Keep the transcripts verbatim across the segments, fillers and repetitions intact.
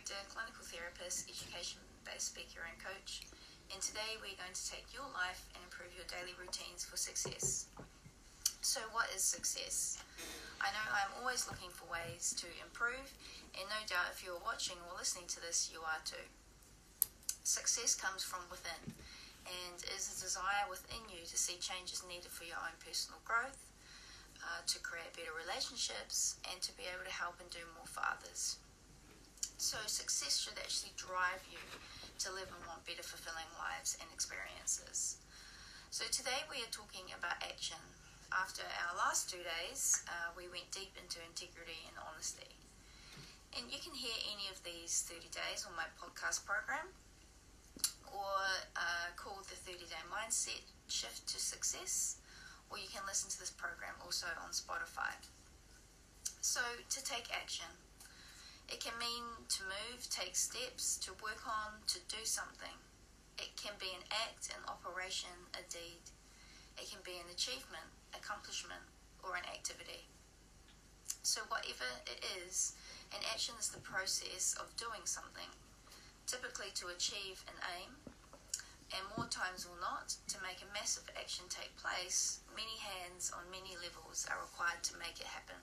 director, clinical therapist, education-based speaker and coach, and today we're going to take your life and improve your daily routines for success. So what is success? I know I'm always looking for ways to improve, and no doubt if you're watching or listening to this, you are too. Success comes from within, and is a desire within you to see changes needed for your own personal growth, uh, to create better relationships, and to be able to help and do more for others. So success should actually drive you to live and want better, fulfilling lives and experiences. So today we are talking about action. After our last two days, uh, we went deep into integrity and honesty. And you can hear any of these thirty days on my podcast program, or uh, called the thirty-day Mindset Shift to Success, or you can listen to this program also on Spotify. So to take action. It can mean to move, take steps, to work on, to do something. It can be an act, an operation, a deed. It can be an achievement, accomplishment, or an activity. So whatever it is, an action is the process of doing something, typically to achieve an aim, and more times or not, to make a massive action take place. Many hands on many levels are required to make it happen.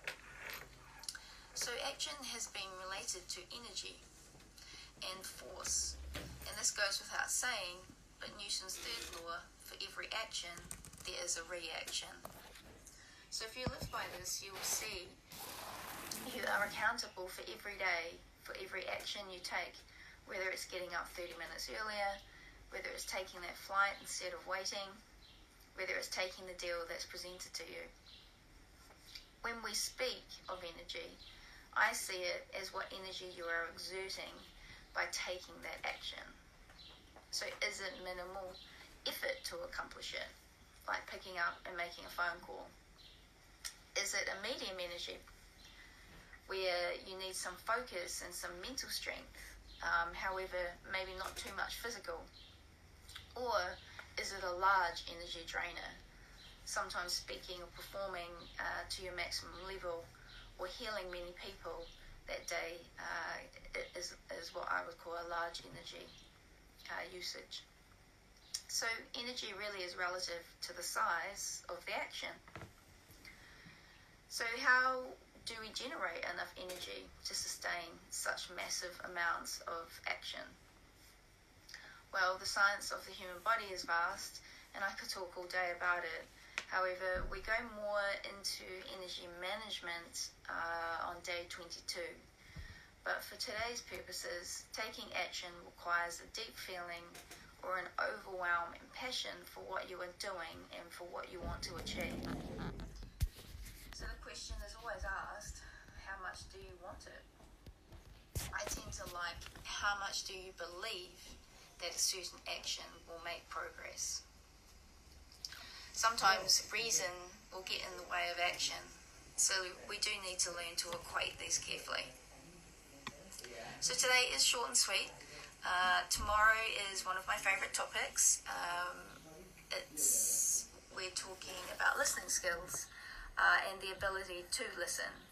So action has been related to energy and force, and this goes without saying, but Newton's third law, for every action, there is a reaction. So if you live by this, you will see you are accountable for every day, for every action you take, whether it's getting up thirty minutes earlier, whether it's taking that flight instead of waiting, whether it's taking the deal that's presented to you. When we speak of energy, I see it as what energy you are exerting by taking that action. So is it minimal effort to accomplish it, like picking up and making a phone call? Is it a medium energy, where you need some focus and some mental strength, um, however, maybe not too much physical? Or is it a large energy drainer, sometimes speaking or performing uh, to your maximum level, or healing many people that day uh, is, is what I would call a large energy uh, usage. So energy really is relative to the size of the action. So how do we generate enough energy to sustain such massive amounts of action? Well, the science of the human body is vast, and I could talk all day about it. However, we go more into energy management uh, on day twenty-two. But for today's purposes, taking action requires a deep feeling or an overwhelm and passion for what you are doing and for what you want to achieve. So the question is always asked, how much do you want it? I tend to like, how much do you believe that a certain action will make progress? Sometimes reason will get in the way of action, so we do need to learn to equate these carefully. So today is short and sweet. Uh, tomorrow is one of my favourite topics. Um, it's we're talking about listening skills uh, and the ability to listen.